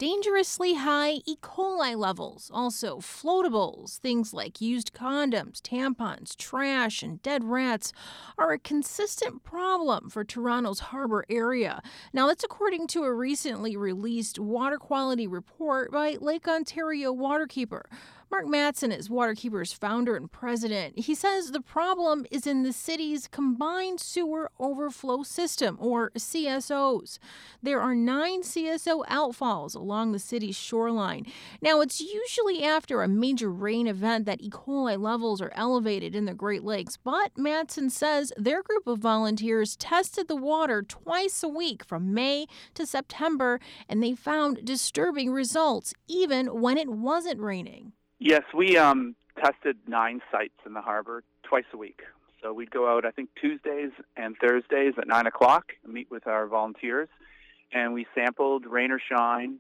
dangerously high E. coli levels. Also, floatables, things like used condoms, tampons, trash, and dead rats are a consistent problem for Toronto's harbor area. Now, that's according to a recently released water quality report by Lake Ontario Waterkeeper. Mark Matson is Waterkeeper's founder and president. He says the problem is in the city's combined sewer overflow system, or CSOs. There are 9 CSO outfalls along the city's shoreline. Now, it's usually after a major rain event that E. coli levels are elevated in the Great Lakes, but Matson says their group of volunteers tested the water twice a week from May to September, and they found disturbing results even when it wasn't raining. Yes, we tested 9 sites in the harbor twice a week. So we'd go out, I think, Tuesdays and Thursdays at 9 o'clock and meet with our volunteers. And we sampled rain or shine,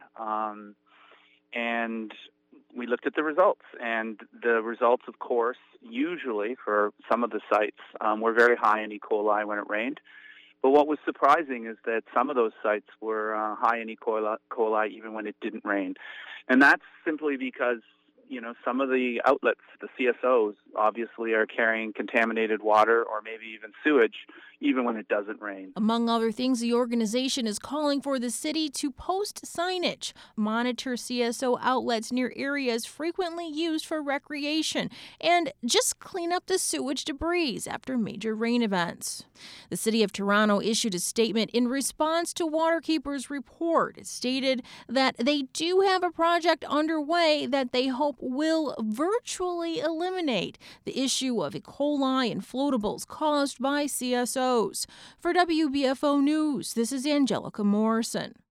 and we looked at the results. And the results, of course, usually for some of the sites were very high in E. coli when it rained. But what was surprising is that some of those sites were high in E. coli even when it didn't rain. And that's simply because some of the outlets, the CSOs, obviously are carrying contaminated water or maybe even sewage, even when it doesn't rain. Among other things, the organization is calling for the city to post signage, monitor CSO outlets near areas frequently used for recreation, and just clean up the sewage debris after major rain events. The City of Toronto issued a statement in response to Waterkeeper's report. It stated that they do have a project underway that they hope will virtually eliminate the issue of E. coli and floatables caused by CSOs. For WBFO News, this is Angelica Morrison.